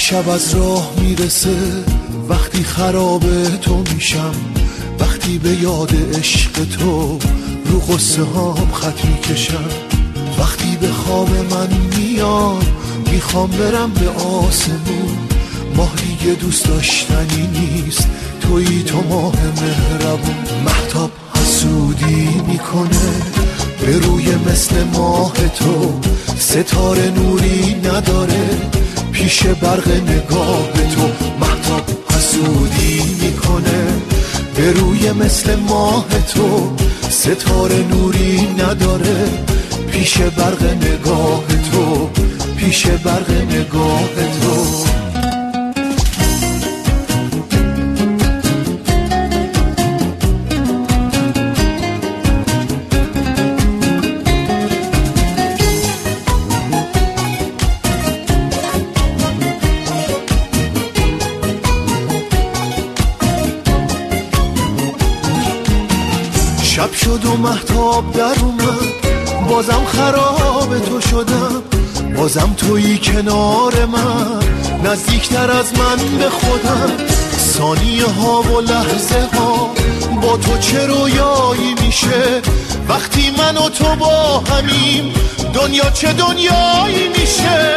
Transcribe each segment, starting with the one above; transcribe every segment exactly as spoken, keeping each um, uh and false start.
شب از راه میرسه، وقتی خراب تو میشم، وقتی به یاد عشق تو رو قصه هام خط میکشم، وقتی به خواب من میاد میخوام برم به آسمون، ماه دیگه دوست داشتنی نیست، تویی تو ماه مهربون. مهتاب حسودی میکنه به روی مثل ماه تو، ستاره نوری نداره پیش برق نگاه تو. مهتاب حسودی میکنه به روی مثل ماه تو، ستاره نوری نداره پیش برق نگاه تو، پیش برق نگاه تو. شب شد و مهتاب در اومد، بازم خراب تو شدم، بازم تویی کنار من، نزدیکتر از من به خودم. ثانیه ها و لحظه ها با تو چه رویایی میشه، وقتی من و تو با همیم دنیا چه دنیایی میشه.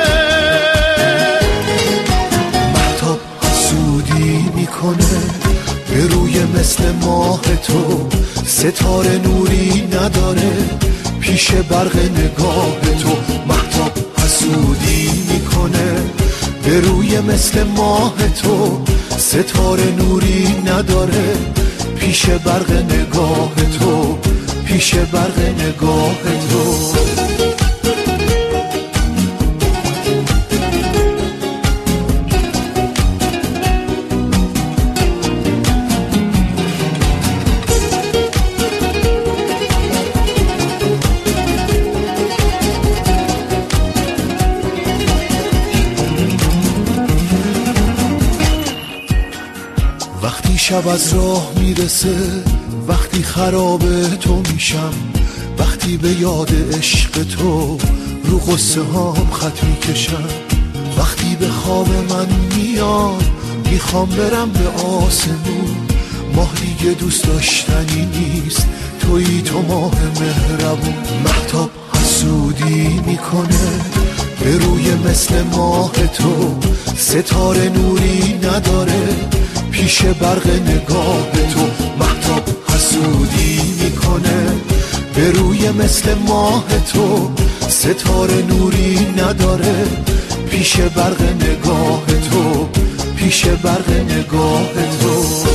مهتاب حسودی میکنه به روی مثل ماه تو، ستاره نوری نداره پیش برق نگاه تو. مهتاب حسودی میکنه به روی مثل ماه تو، ستاره نوری نداره پیش برق نگاه تو، پیش برق نگاه تو. وقتی شب از راه میرسه، وقتی خراب تو میشم، وقتی به یاد عشق تو رو قصه هام خط میکشم، وقتی به خواب من میاد میخوام برم به آسمون، ماه دیگه دوست داشتنی نیست، تویی تو ماه مهربون. مهتاب حسودی میکنه به روی مثل ماه تو، ستاره نوری نداره پیش برق نگاه تو. مهتاب حسودی میکنه به روی مثل ماه تو، ستاره نوری نداره پیش برق نگاه تو، پیش برق نگاه تو.